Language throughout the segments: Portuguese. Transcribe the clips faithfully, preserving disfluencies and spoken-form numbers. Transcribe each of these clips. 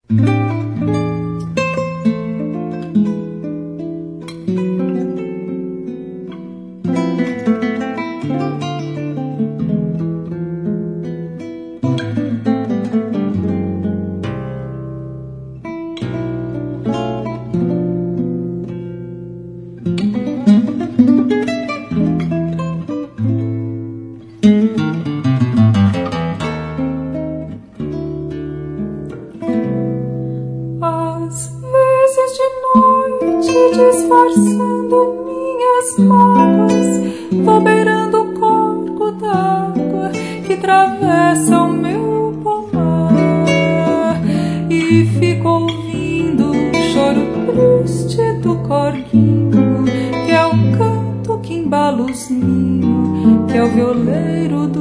Disfarçando minhas mágoas, vou beirando o corpo d'água que atravessa o meu pomar e fico ouvindo o choro triste do corguinho, que é o canto que embala os ninhos, que é o violeiro do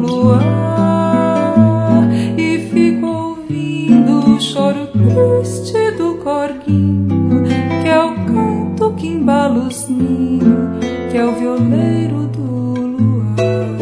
luar. E fico ouvindo o choro triste do corguinho, que é o canto que embala os ninhos, que é o violeiro do luar.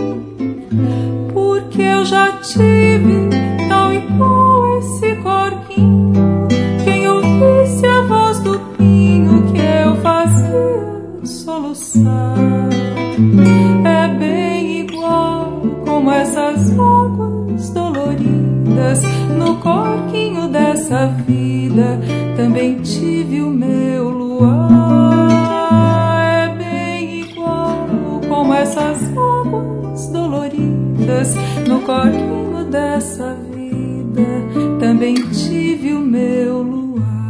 Porque eu já tive tal e qual esse corguinho, quem ouvisse a voz do pinho que eu fazia soluçar. É bem igual como essas águas doloridas no corguinho dessa vida. Também tive o meu luar. É bem igual como essas águas doloridas no corguinho dessa vida. Também tive o meu luar.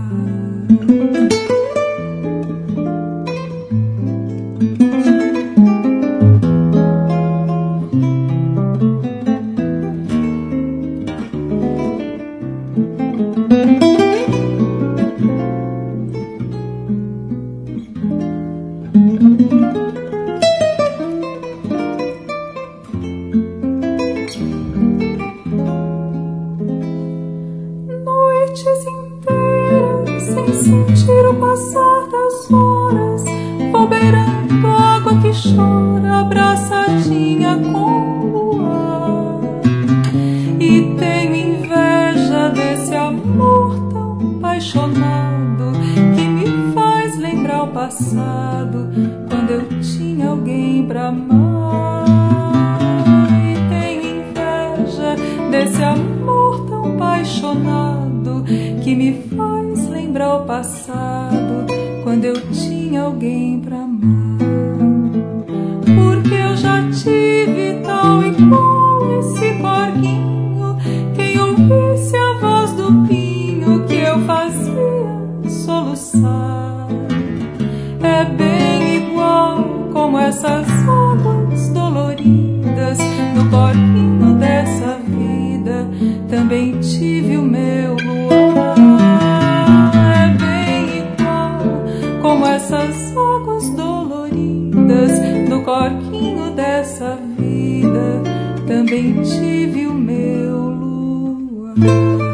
Noites inteiras sem sentir o passar das horas, vou beirando a água que chora, abraçadinha com o luar. E tenho inveja desse amor tão apaixonado que me faz lembrar o passado, quando eu tinha alguém pra amar. E tenho inveja desse amor tão apaixonado que me faz lembrar o passado, quando eu tinha alguém pra amar. Porque eu já tive tal e qual esse corguinho, quem ouvisse a voz do pinho que eu fazia soluçar. É bem igual como essas águas doloridas no corguinho dessa vida. Também tive o meu luar. É bem igual como essas águas doloridas no corguinho dessa vida. Também tive o meu luar.